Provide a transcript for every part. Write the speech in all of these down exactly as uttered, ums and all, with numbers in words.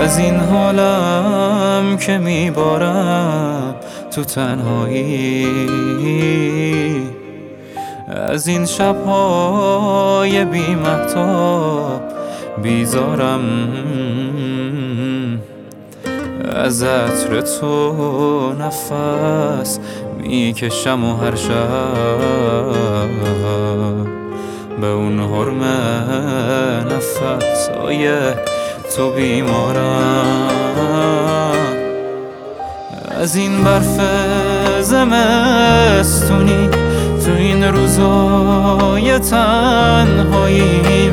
از این حالم که میبارم تو تنهایی، از این شب‌های بی مهتاب بیزارم، از عطر تو نفس میکشم و هر شب به اون حرم نفسای تو بیمارم. از این برف زمستونی تو این روزای تنهاییم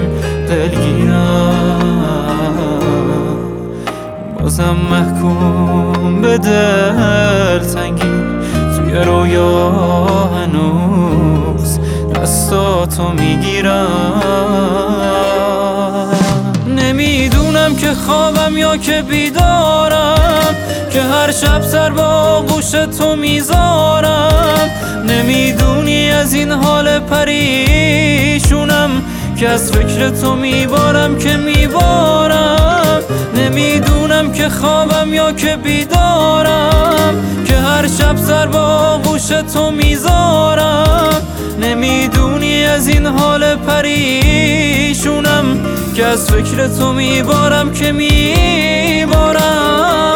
دلگیرم، بازم محکوم به دلتنگی توی رویا هنوز دستاتو میگیرم. نمیدونم که خوابم یا که بیدارم، که هر شب سر با آغوش تو میذارم. نمیدونی از این حال پریشونم که از فکر تو میبارم که میبارم. نمیدونم که خوابم یا که بیدارم، که هر شب سر با آغوش تو میذارم. نمیدونی از این حال پریشونم که از فکر تو میبارم که میبارم.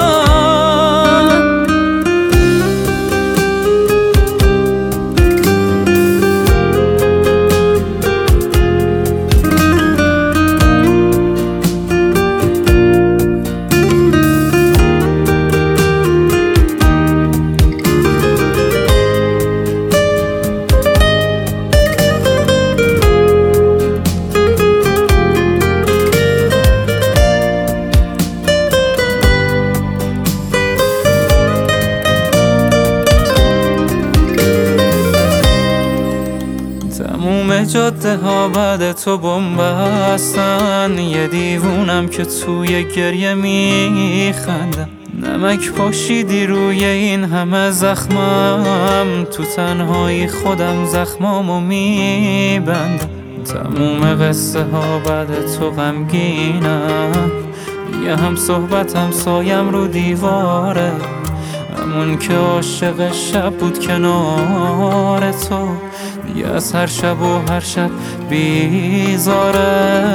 تموم جاده ها بعد تو بنبستن، یه دیوونم که توی گریه میخندم. نمک پاشیدی روی این همه زخمم، تو تنهایی خودم زخمامو میبندم. تموم قصه ها بعد تو غمگینم، یه هم صحبتم سایم رو دیواره. همون که عاشق شب بود کنار تو، دیگه از هر شب و هر شب بیزاره.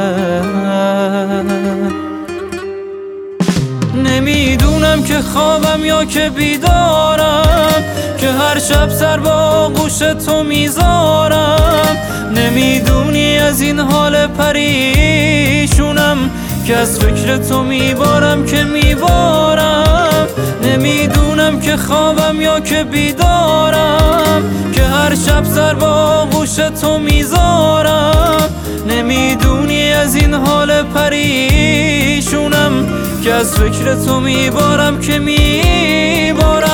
نمیدونم که خوابم یا که بیدارم، که هر شب سر با آغوش تو میذارم. نمیدونی از این حال پریشونم که از فکر تو میبارم که میبارم. نمیدونم که خوابم یا که بیدارم، که هر شب سر با آغوش تو میذارم. نمیدونی از این حال پریشونم که از فکر تو میبارم که میبارم.